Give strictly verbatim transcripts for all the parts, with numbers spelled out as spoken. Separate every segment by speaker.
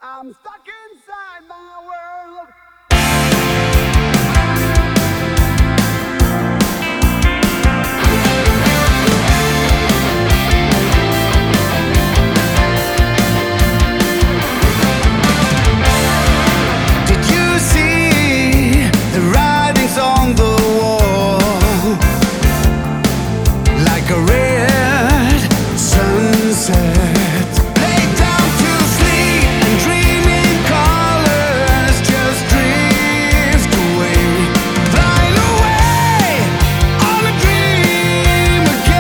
Speaker 1: I'm stuck inside my world.
Speaker 2: Did you see the writings on the wall? Like a red sunset. Lay down to sleep and dream in colors. Just drift away, flying away on a dream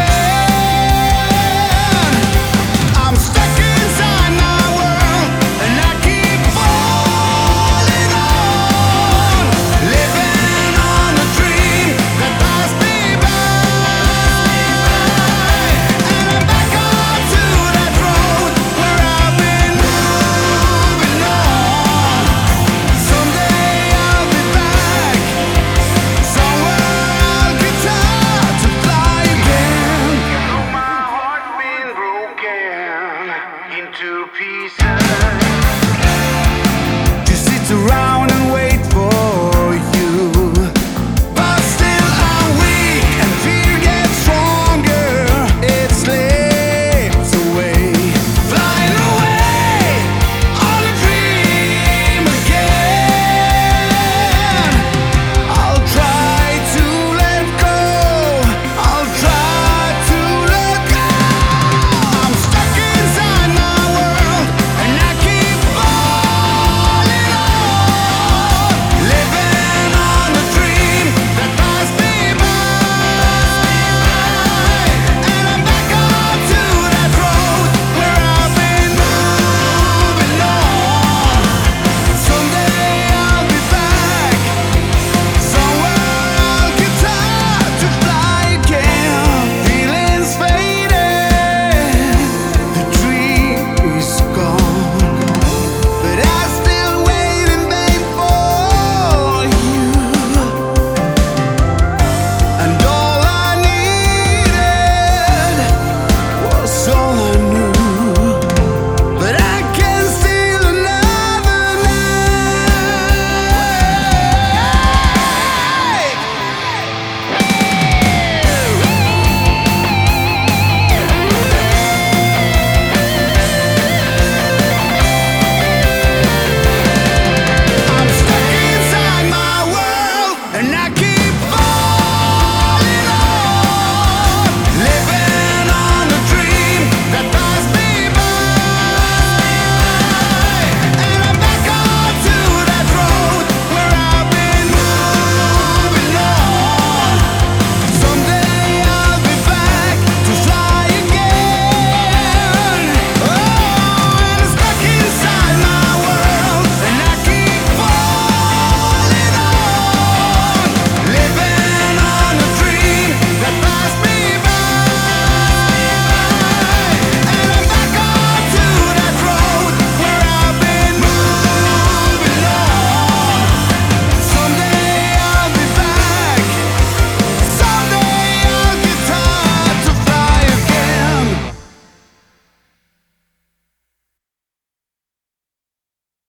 Speaker 2: again. I'm stuck inside my world and I keep falling on, living on a dream that passed me by. And I'm back onto that road where I've been moving on. Someday I'll be back, somewhere I'll get out to fly again. My heart been broken into pieces. Just sit around